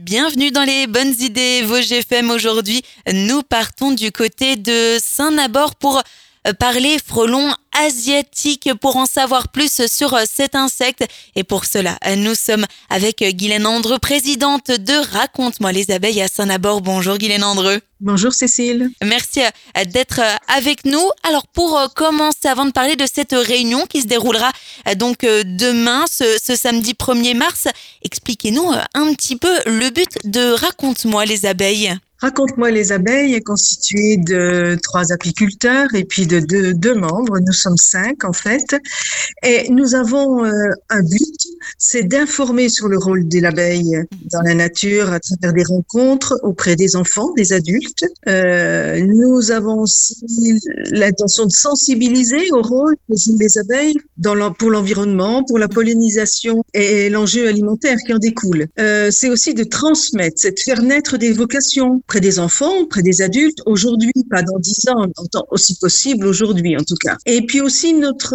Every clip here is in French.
bienvenue dans les bonnes idées Vosges FM. Aujourd'hui, nous partons du côté de Saint-Nabord pour parler frelons asiatiques, pour en savoir plus sur cet insecte. Et pour cela, nous sommes avec Guylaine Andreu, présidente de Raconte-moi les abeilles à Saint-Nabord. Bonjour Guylaine Andreu. Bonjour Cécile. Merci d'être avec nous. Alors pour commencer, avant de parler de cette réunion qui se déroulera donc demain, ce samedi 1er mars, expliquez-nous un petit peu le but de Raconte-moi les abeilles. Raconte-moi les abeilles est constitué de 3 apiculteurs et puis de deux membres. Nous sommes 5 en fait. Et nous avons un but, c'est d'informer sur le rôle de l'abeille dans la nature à travers des rencontres auprès des enfants, des adultes. Nous avons aussi l'intention de sensibiliser au rôle que jouent les abeilles pour l'environnement, pour la pollinisation et l'enjeu alimentaire qui en découle. C'est aussi de transmettre, c'est de faire naître des vocations près des enfants, près des adultes, aujourd'hui, pas dans 10 ans, autant aussi possible aujourd'hui en tout cas. Et puis aussi notre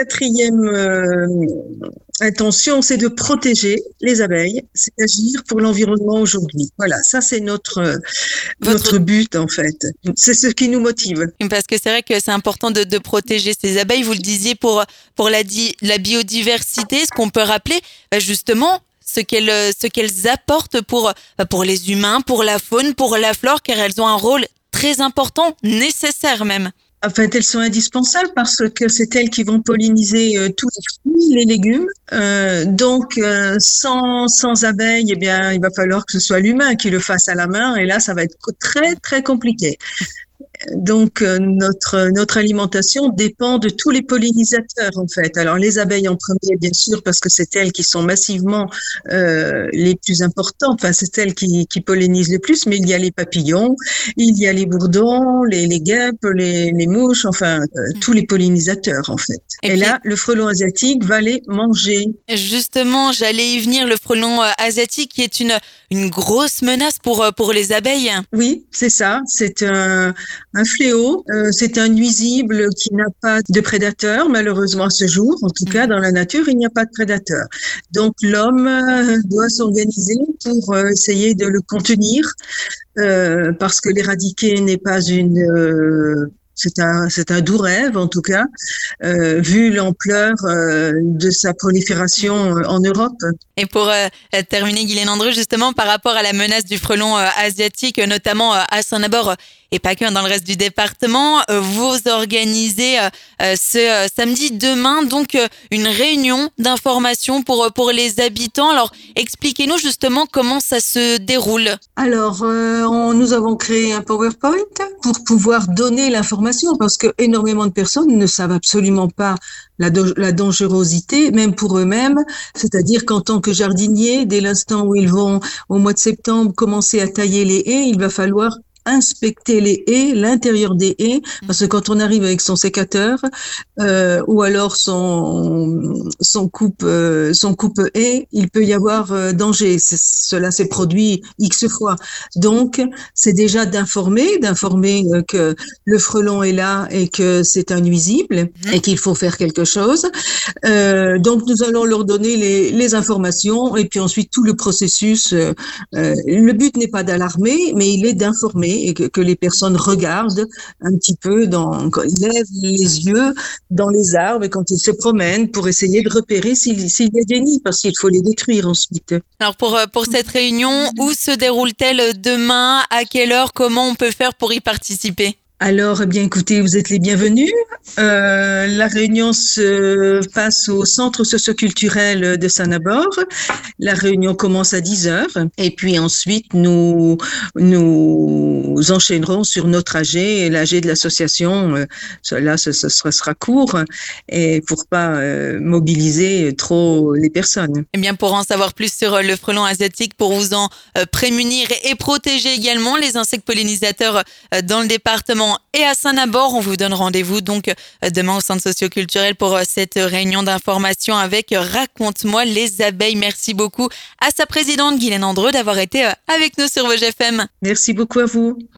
4e intention, c'est de protéger les abeilles, c'est d'agir pour l'environnement aujourd'hui. Voilà, ça c'est notre but en fait. C'est ce qui nous motive. Parce que c'est vrai que c'est important de protéger ces abeilles. Vous le disiez pour la biodiversité, ce qu'on peut rappeler justement ce qu'elles apportent pour les humains, pour la faune, pour la flore, car elles ont un rôle très important, nécessaire même. En fait, elles sont indispensables parce que c'est elles qui vont polliniser tous les fruits, les légumes. Donc, sans abeilles, eh bien, il va falloir que ce soit l'humain qui le fasse à la main, et là, ça va être très, très compliqué. Donc, notre alimentation dépend de tous les pollinisateurs, en fait. Alors, les abeilles en premier, bien sûr, parce que c'est elles qui sont massivement les plus importantes. Enfin, c'est elles qui pollinisent le plus, mais il y a les papillons, il y a les bourdons, les guêpes, les mouches, enfin, tous les pollinisateurs, en fait. Et là, le frelon asiatique va les manger. Justement, j'allais y venir, le frelon asiatique qui est une grosse menace pour les abeilles. Oui, c'est ça. C'est un fléau, c'est un nuisible qui n'a pas de prédateur, malheureusement à ce jour. En tout cas, dans la nature, il n'y a pas de prédateur. Donc, l'homme doit s'organiser pour essayer de le contenir, parce que l'éradiquer n'est pas c'est un doux rêve, en tout cas, vu l'ampleur de sa prolifération en Europe. Et pour terminer, Guylaine Andreu, justement, par rapport à la menace du frelon asiatique, notamment à Saint-Nabord, et pas que dans le reste du département, vous organisez ce samedi, demain, donc une réunion d'information pour les habitants. Alors, expliquez-nous justement comment ça se déroule. Alors, nous avons créé un PowerPoint pour pouvoir donner l'information, parce que énormément de personnes ne savent absolument pas la dangerosité, même pour eux-mêmes. C'est-à-dire qu'en tant que jardinier, dès l'instant où ils vont, au mois de septembre, commencer à tailler les haies, il va falloir inspecter les haies, l'intérieur des haies, parce que quand on arrive avec son sécateur ou alors son coupe-haie, il peut y avoir danger. Cela s'est produit X fois. Donc, c'est déjà d'informer que le frelon est là et que c'est un nuisible et qu'il faut faire quelque chose. Donc, nous allons leur donner les informations et puis ensuite tout le processus. Le but n'est pas d'alarmer, mais il est d'informer et que les personnes regardent un petit peu quand ils lèvent les yeux dans les arbres et quand ils se promènent pour essayer de repérer s'il y a des nids, parce qu'il faut les détruire ensuite. Alors pour cette réunion, où se déroule-t-elle demain? À quelle heure? Comment on peut faire pour y participer? Alors, eh bien, écoutez, vous êtes les bienvenus. La réunion se passe au centre socio-culturel de Saint-Nabord. La réunion commence à 10h et puis ensuite nous enchaînerons sur notre trajet et l'AG de l'association. Là, ce sera court et pour pas mobiliser trop les personnes. Eh bien, pour en savoir plus sur le frelon asiatique, pour vous en prémunir et protéger également les insectes pollinisateurs dans le département et à Saint-Nabord, on vous donne rendez-vous donc demain au centre socio-culturel pour cette réunion d'information avec Raconte-moi les abeilles. Merci beaucoup à sa présidente Guylaine Andreu d'avoir été avec nous sur Vosges FM. Merci beaucoup à vous.